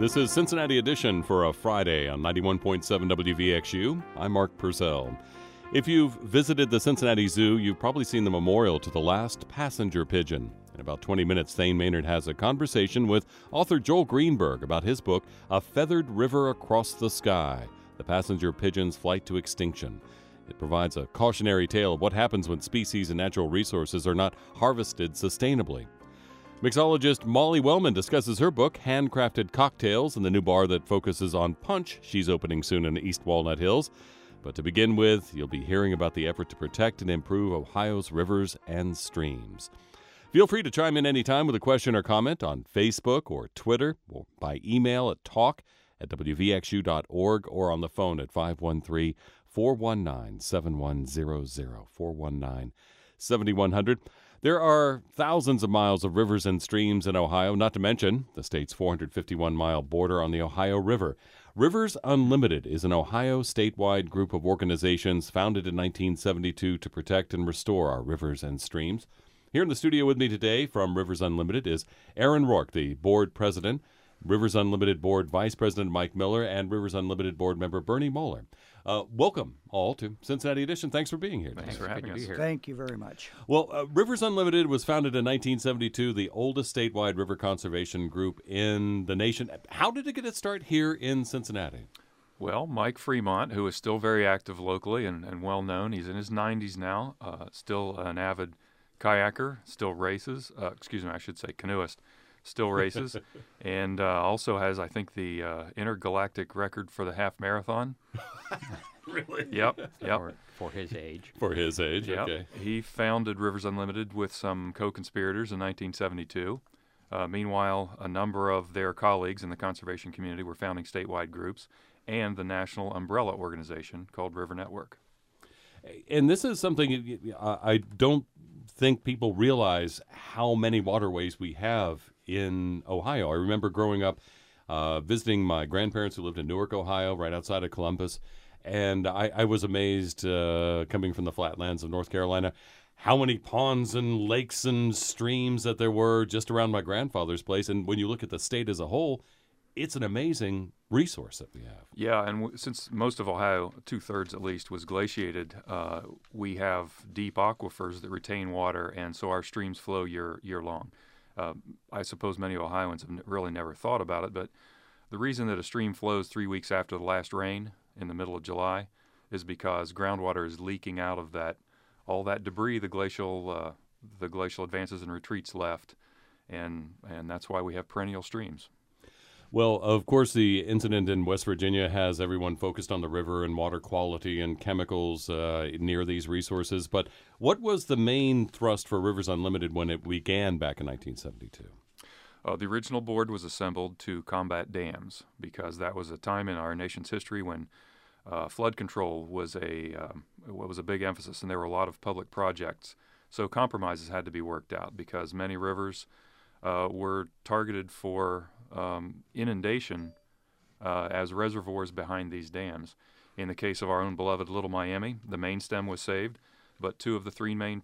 This is Cincinnati Edition for a Friday on 91.7 WVXU. I'm Mark Purcell. If you've visited the Cincinnati Zoo, you've probably seen the memorial to the last passenger pigeon. In about 20 minutes, Thane Maynard has a conversation with author Joel Greenberg about his book, A Feathered River Across the Sky, The Passenger Pigeon's Flight to Extinction. It provides a cautionary tale of what happens when species and natural resources are not harvested sustainably. Mixologist Molly Wellman discusses her book, Handcrafted Cocktails, and the new bar that focuses on punch she's opening soon in East Walnut Hills. But to begin with, you'll be hearing about the effort to protect and improve Ohio's rivers and streams. Feel free to chime in anytime with a question or comment on Facebook or Twitter, or by email at talk@wvxu.org, or on the phone at 513-419-7100, 419-7100. There are thousands of miles of rivers and streams in Ohio, not to mention the state's 451-mile border on the Ohio River. Rivers Unlimited is an Ohio statewide group of organizations founded in 1972 to protect and restore our rivers and streams. Here in the studio with me today from Rivers Unlimited is Aaron Rourke, the board president, Rivers Unlimited board vice president Mike Miller, and Rivers Unlimited board member Bernie Moeller. Welcome all to Cincinnati Edition. Thanks for being here. Thanks for having us here. Thank you very much. Well, Rivers Unlimited was founded in 1972, the oldest statewide river conservation group in the nation. How did it get its start here in Cincinnati? Well, Mike Fremont, who is still very active locally and well known, he's in his 90s now, still an avid kayaker, still races, canoeist, still races, and also has, I think, the intergalactic record for the half marathon. Really? Yep. For his age. For his age, Yep. Okay. He founded Rivers Unlimited with some co-conspirators in 1972. Meanwhile, a number of their colleagues in the conservation community were founding statewide groups and the national umbrella organization called River Network. And this is something I don't think people realize how many waterways we have in Ohio. I remember growing up visiting my grandparents who lived in Newark, Ohio, right outside of Columbus, and I was amazed coming from the flatlands of North Carolina how many ponds and lakes and streams that there were just around my grandfather's place. And when you look at the state as a whole, it's an amazing resource that we have. Yeah, and since most of Ohio, 2/3 at least, was glaciated, we have deep aquifers that retain water, and so our streams flow year long. I suppose many Ohioans have really never thought about it, but the reason that a stream flows 3 weeks after the last rain in the middle of July is because groundwater is leaking out of all that debris the glacial advances and retreats left, and that's why we have perennial streams. Well, of course, the incident in West Virginia has everyone focused on the river and water quality and chemicals near these resources. But what was the main thrust for Rivers Unlimited when it began back in 1972? The original board was assembled to combat dams because that was a time in our nation's history when flood control was a big emphasis, and there were a lot of public projects. So compromises had to be worked out because many rivers were targeted for inundation as reservoirs behind these dams. In the case of our own beloved Little Miami, the main stem was saved, but 2 of the 3 main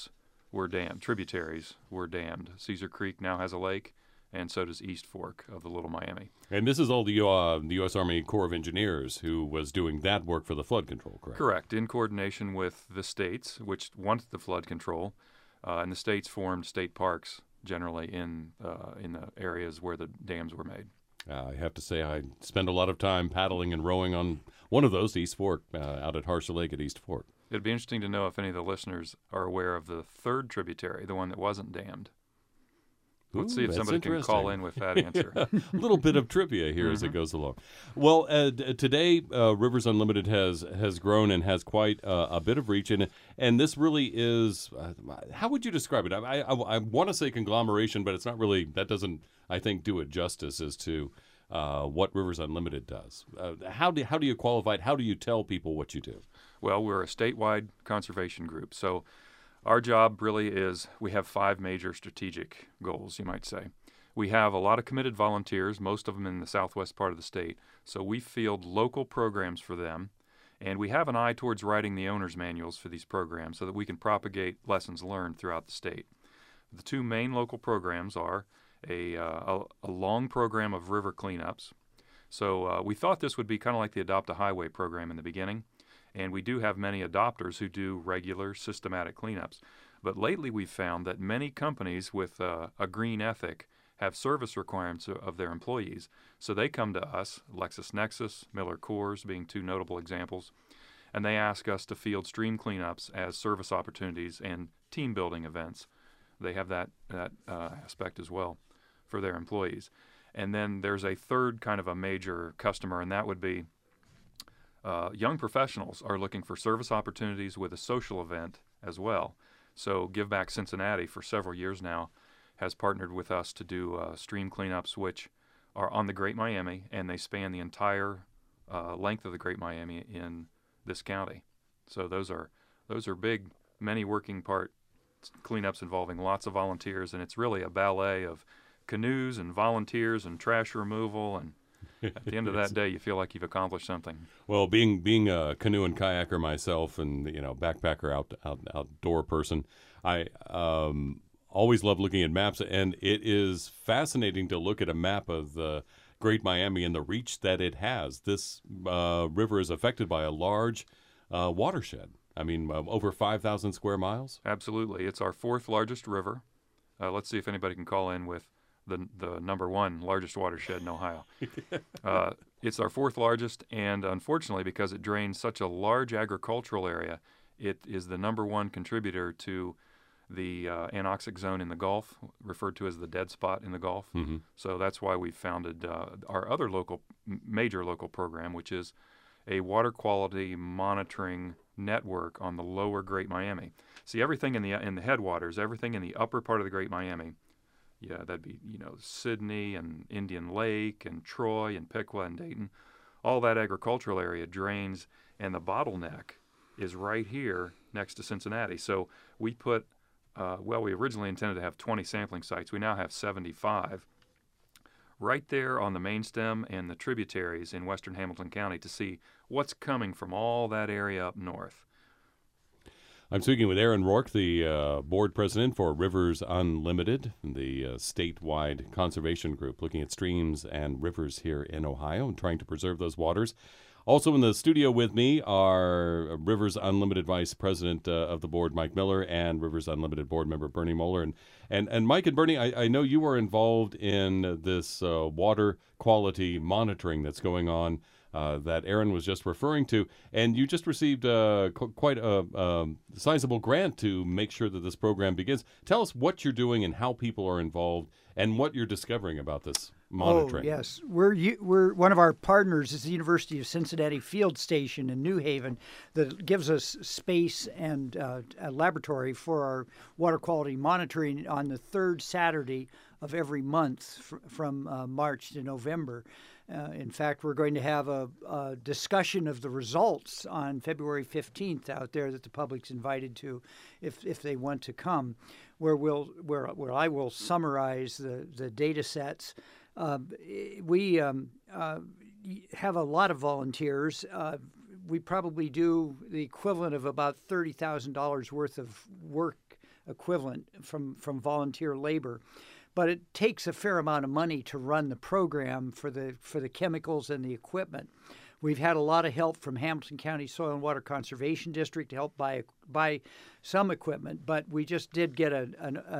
tributaries were dammed. Cedar Creek now has a lake, and so does East Fork of the Little Miami. And this is all the U.S. Army Corps of Engineers who was doing that work for the flood control, correct? Correct, in coordination with the states, which wanted the flood control, and the states formed state parks generally in the areas where the dams were made. I have to say I spend a lot of time paddling and rowing on one of those, East Fork, out at Harsha Lake at East Fork. It'd be interesting to know if any of the listeners are aware of the 3rd tributary, the one that wasn't dammed. Let's see if somebody can call in with that answer. A little bit of trivia here as it goes along. Well, today Rivers Unlimited has grown and has quite a bit of reach, and this really is, how would you describe it? I want to say conglomeration, but it's not really, that doesn't, I think, do it justice as to what Rivers Unlimited does. How do you qualify it? How do you tell people what you do? Well, we're a statewide conservation group, so our job really is, we have 5 major strategic goals, you might say. We have a lot of committed volunteers, most of them in the southwest part of the state, so we field local programs for them, and we have an eye towards writing the owner's manuals for these programs so that we can propagate lessons learned throughout the state. The 2 main local programs are a long program of river cleanups. So we thought this would be kind of like the Adopt a Highway program in the beginning, and we do have many adopters who do regular systematic cleanups. But lately we've found that many companies with a green ethic have service requirements of their employees. So they come to us, LexisNexis, Miller Coors being two notable examples, and they ask us to field stream cleanups as service opportunities and team building events. They have that aspect as well for their employees. And then there's a third kind of a major customer, and that would be young professionals are looking for service opportunities with a social event as well. So Give Back Cincinnati for several years now has partnered with us to do stream cleanups, which are on the Great Miami, and they span the entire length of the Great Miami in this county. So those are big, many working part cleanups involving lots of volunteers, and it's really a ballet of canoes and volunteers and trash removal, and at the end of that day, you feel like you've accomplished something. Well, being a canoe and kayaker myself, and backpacker outdoor person, I always love looking at maps, and it is fascinating to look at a map of the Great Miami and the reach that it has. This river is affected by a large watershed. I mean, over 5,000 square miles. Absolutely, it's our fourth largest river. Let's see if anybody can call in with the number one largest watershed in Ohio. It's our fourth largest, and unfortunately, because it drains such a large agricultural area, it is the number one contributor to the anoxic zone in the Gulf, referred to as the dead spot in the Gulf. Mm-hmm. So that's why we founded our other major local program, which is a water quality monitoring network on the lower Great Miami. See, everything in the headwaters, everything in the upper part of the Great Miami, that'd be Sydney and Indian Lake and Troy and Piqua and Dayton, all that agricultural area drains, and the bottleneck is right here next to Cincinnati. So we put, we originally intended to have 20 sampling sites. We now have 75 right there on the main stem and the tributaries in western Hamilton County to see what's coming from all that area up north. I'm speaking with Aaron Rourke, the board president for Rivers Unlimited, the statewide conservation group looking at streams and rivers here in Ohio and trying to preserve those waters. Also in the studio with me are Rivers Unlimited Vice President of the board, Mike Miller, and Rivers Unlimited board member, Bernie Moeller. And Mike and Bernie, I know you are involved in this water quality monitoring that's going on that Aaron was just referring to, and you just received quite a sizable grant to make sure that this program begins. Tell us what you're doing and how people are involved and what you're discovering about this monitoring. Oh, yes. We're one of our partners is the University of Cincinnati Field Station in New Haven that gives us space and a laboratory for our water quality monitoring on the third Saturday of every month from March to November. In fact, we're going to have a discussion of the results on February 15th out there that the public's invited to if they want to come, where I will summarize the data sets. We have a lot of volunteers. We probably do the equivalent of about $30,000 worth of work equivalent from volunteer labor. But it takes a fair amount of money to run the program for the chemicals and the equipment. We've had a lot of help from Hamilton County Soil and Water Conservation District to help buy some equipment, but we just did get an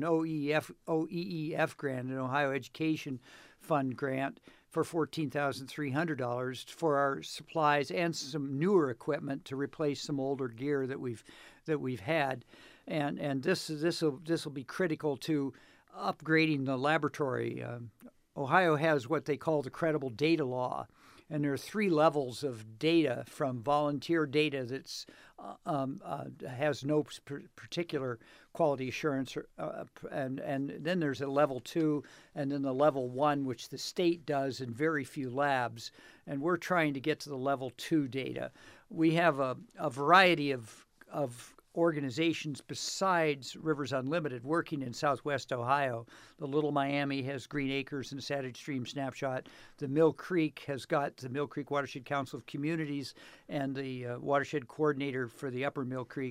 OEEF grant, an Ohio Education Fund grant, for $14,300 for our supplies and some newer equipment to replace some older gear that we've had, and this will be critical to upgrading the laboratory. Ohio has what they call the credible data law, and there are 3 levels of data, from volunteer data that's has no particular quality assurance, and then there's a level 2, and then the level 1, which the state does in very few labs, and we're trying to get to the level 2 data. We have a variety of organizations besides Rivers Unlimited working in Southwest Ohio. The Little Miami has Green Acres and Saturday Stream Snapshot. The Mill Creek has got the Mill Creek Watershed Council of Communities, and the watershed coordinator for the Upper Mill Creek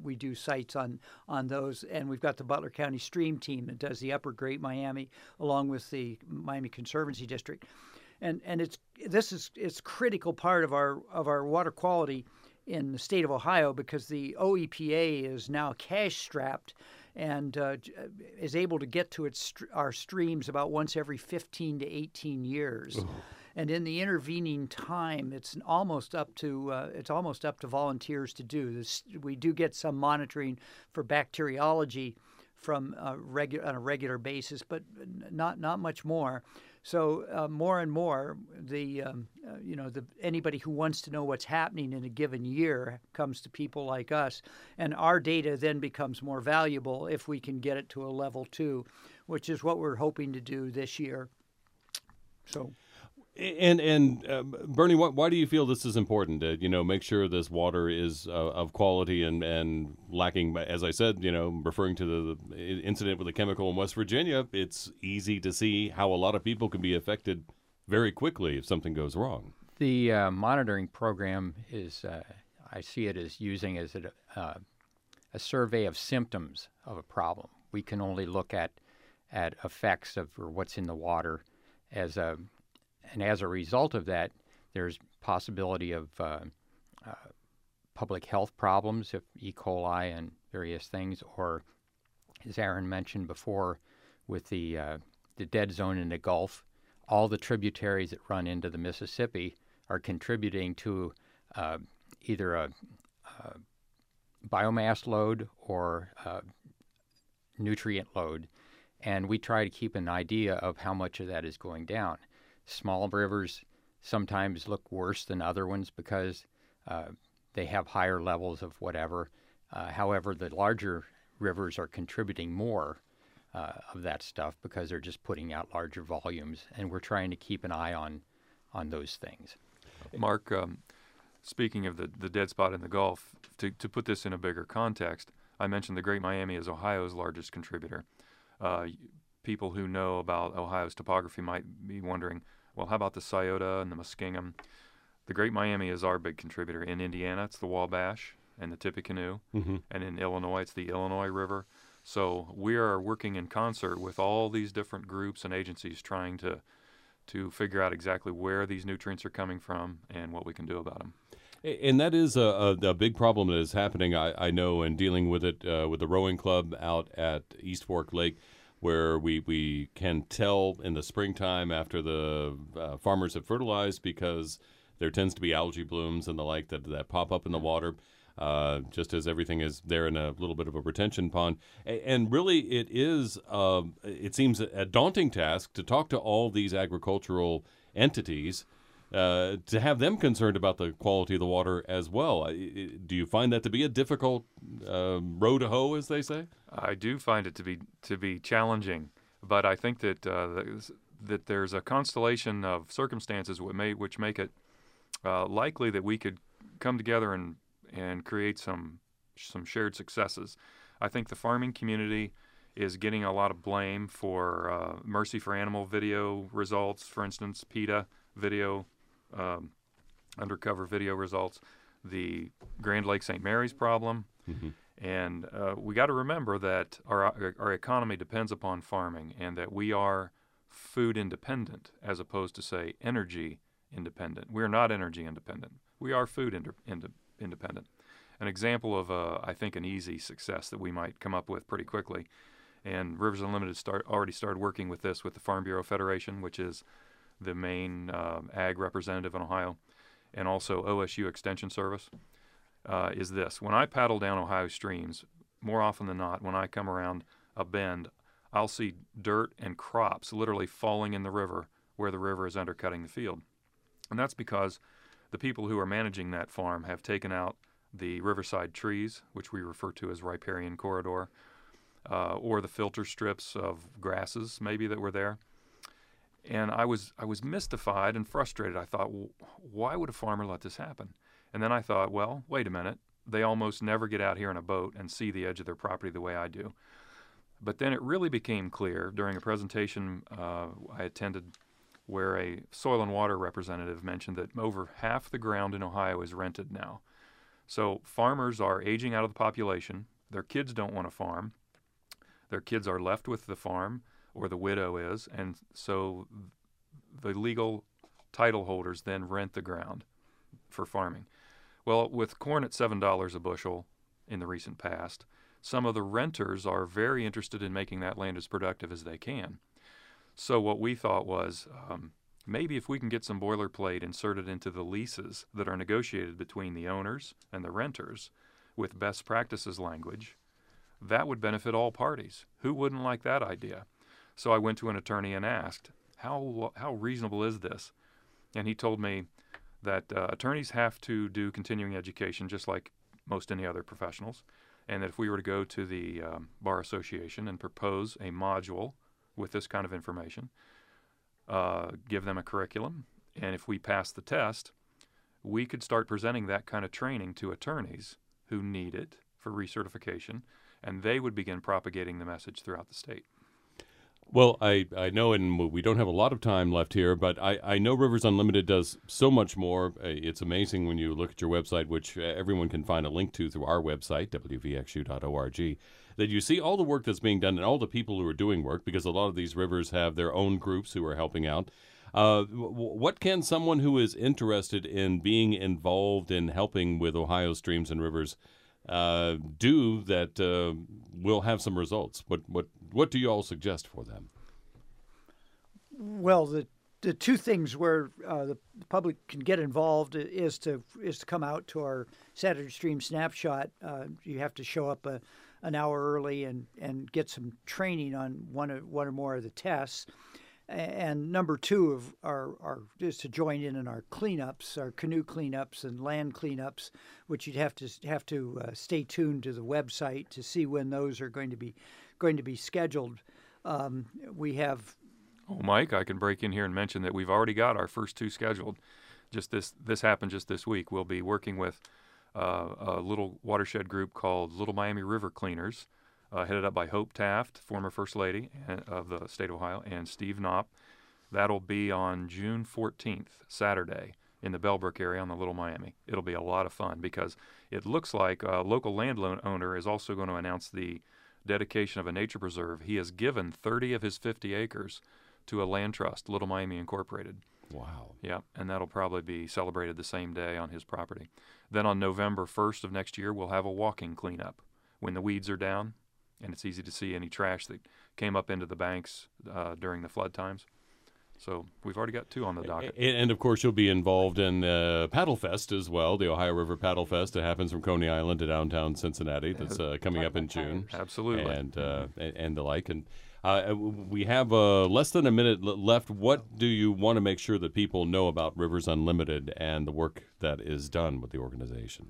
we do sites on those, and we've got the Butler County Stream Team that does the Upper Great Miami, along with the Miami Conservancy District, and it's critical part of our water quality in the state of Ohio, because the OEPA is now cash strapped and is able to get to our streams about once every 15 to 18 years. Ooh. And in the intervening time, it's almost up to volunteers to do this. We do get some monitoring for bacteriology from on a regular basis, but not much more. So more and more, anybody who wants to know what's happening in a given year comes to people like us, and our data then becomes more valuable if we can get it to a level 2, which is what we're hoping to do this year. So. And Bernie, why do you feel this is important to make sure this water is of quality and lacking? As I said, referring to the incident with the chemical in West Virginia, it's easy to see how a lot of people can be affected very quickly if something goes wrong. The monitoring program is, I see it as using as a survey of symptoms of a problem. We can only look at effects or what's in the water and as a result of that, there's possibility of public health problems, if E. coli and various things, or as Aaron mentioned before, with the dead zone in the Gulf, all the tributaries that run into the Mississippi are contributing to either a biomass load or nutrient load, and we try to keep an idea of how much of that is going down. Small rivers sometimes look worse than other ones because they have higher levels of whatever. However, the larger rivers are contributing more of that stuff because they're just putting out larger volumes, and we're trying to keep an eye on those things. Mark, speaking of the dead spot in the Gulf, to put this in a bigger context, I mentioned the Great Miami is Ohio's largest contributor. People who know about Ohio's topography might be wondering, well, how about the Scioto and the Muskingum? The Great Miami is our big contributor. In Indiana, it's the Wabash and the Tippecanoe, and in Illinois, it's the Illinois River. So we are working in concert with all these different groups and agencies trying to figure out exactly where these nutrients are coming from and what we can do about them. And that is a big problem that is happening, I know, in dealing with it with the rowing club out at East Fork Lake, where we can tell in the springtime after the farmers have fertilized, because there tends to be algae blooms and the like that pop up in the water, just as everything is there in a little bit of a retention pond. And really it is, it seems a daunting task to talk to all these agricultural entities, to have them concerned about the quality of the water as well. Do you find that to be a difficult row to hoe, as they say? I do find it to be challenging, but I think that that there's a constellation of circumstances which make it likely that we could come together and create some shared successes. I think the farming community is getting a lot of blame for Mercy for Animal video results, for instance, PETA video, undercover video results, the Grand Lake St. Mary's problem. And we got to remember that our economy depends upon farming, and that we are food independent as opposed to, say, energy independent. We're not energy independent. We are food independent. An example of, I think, an easy success that we might come up with pretty quickly, and Rivers Unlimited already started working with this with the Farm Bureau Federation, which is the main ag representative in Ohio, and also OSU Extension Service, is this. When I paddle down Ohio streams, more often than not, when I come around a bend, I'll see dirt and crops literally falling in the river where the river is undercutting the field. And that's because the people who are managing that farm have taken out the riverside trees, which we refer to as riparian corridor, or the filter strips of grasses maybe that were there. And I was mystified and frustrated. I thought, well, why would a farmer let this happen? And then I thought, well, wait a minute. They almost never get out here in a boat and see the edge of their property the way I do. But then it really became clear during a presentation I attended where a soil and water representative mentioned that over half the ground in Ohio is rented now. So farmers are aging out of the population. Their kids don't want to farm. Their kids are left with the farm, or the widow is, and so the legal title holders then rent the ground for farming. Well, with corn at $7 a bushel in the recent past, some of the renters are very interested in making that land as productive as they can. So what we thought was, maybe if we can get some boilerplate inserted into the leases that are negotiated between the owners and the renters with best practices language, that would benefit all parties. Who wouldn't like that idea? So I went to an attorney and asked, how reasonable is this? And he told me that attorneys have to do continuing education just like most any other professionals, and that if we were to go to the Bar Association and propose a module with this kind of information, give them a curriculum, and if we pass the test, we could start presenting that kind of training to attorneys who need it for recertification, and they would begin propagating the message throughout the state. Well, I know, and we don't have a lot of time left here, but I know Rivers Unlimited does so much more. It's amazing when you look at your website, which everyone can find a link to through our website, wvxu.org, that you see all the work that's being done and all the people who are doing work, because a lot of these rivers have their own groups who are helping out. What can someone who is interested in being involved in helping with Ohio's streams and rivers do that will have some results? What do you all suggest for them? Well, the two things where the public can get involved is to come out to our Saturday Stream Snapshot. You have to show up an hour early and get some training on one or more of the tests. And number two is to join in our cleanups, our canoe cleanups and land cleanups, which you'd have to stay tuned to the website to see when those are going to be scheduled. We have. Oh, Mike, I can break in here and mention that we've already got our first two scheduled. This happened just this week. We'll be working with a little watershed group called Little Miami River Cleaners, headed up by Hope Taft, former First Lady of the state of Ohio, and Steve Knopp. That'll be on June 14th, Saturday, in the Bellbrook area on the Little Miami. It'll be a lot of fun because it looks like a local landowner is also going to announce the dedication of a nature preserve. He has given 30 of his 50 acres to a land trust, Little Miami Incorporated. Wow. Yeah, and that'll probably be celebrated the same day on his property. Then on November 1st of next year, we'll have a walking cleanup when the weeds are down and it's easy to see any trash that came up into the banks during the flood times. So we've already got two on the docket. And of course, you'll be involved in Paddle Fest as well, the Ohio River Paddle Fest. It happens from Coney Island to downtown Cincinnati. That's coming up in June. Absolutely. And the like. And we have less than a minute left. What do you want to make sure that people know about Rivers Unlimited and the work that is done with the organization?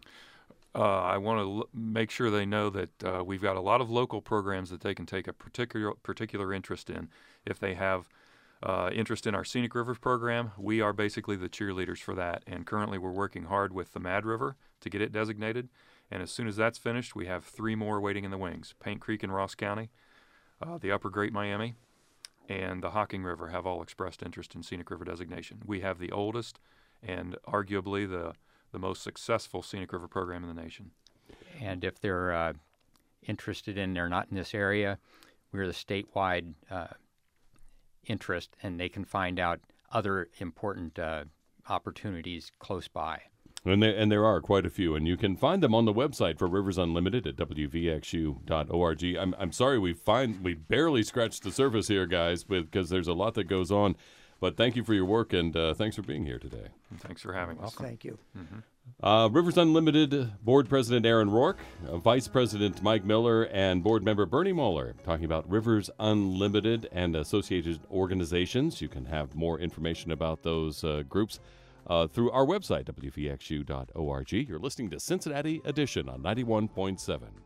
I want to make sure they know that we've got a lot of local programs that they can take a particular interest in. If they have interest in our Scenic Rivers program, we are basically the cheerleaders for that. And currently we're working hard with the Mad River to get it designated. And as soon as that's finished, we have 3 more waiting in the wings. Paint Creek in Ross County, the Upper Great Miami, and the Hocking River have all expressed interest in Scenic River designation. We have the oldest and arguably the most successful Scenic River program in the nation. And if they're interested in, they're not in this area, we're the statewide interest, and they can find out other important opportunities close by. And there are quite a few, and you can find them on the website for Rivers Unlimited at wvxu.org. I'm sorry we barely scratched the surface here, guys, because there's a lot that goes on. But thank you for your work, and thanks for being here today. Thanks for having us. Thank you. Mm-hmm. Rivers Unlimited Board President Aaron Rourke, Vice President Mike Miller, and Board Member Bernie Moeller talking about Rivers Unlimited and associated organizations. You can have more information about those groups through our website, wvxu.org. You're listening to Cincinnati Edition on 91.7.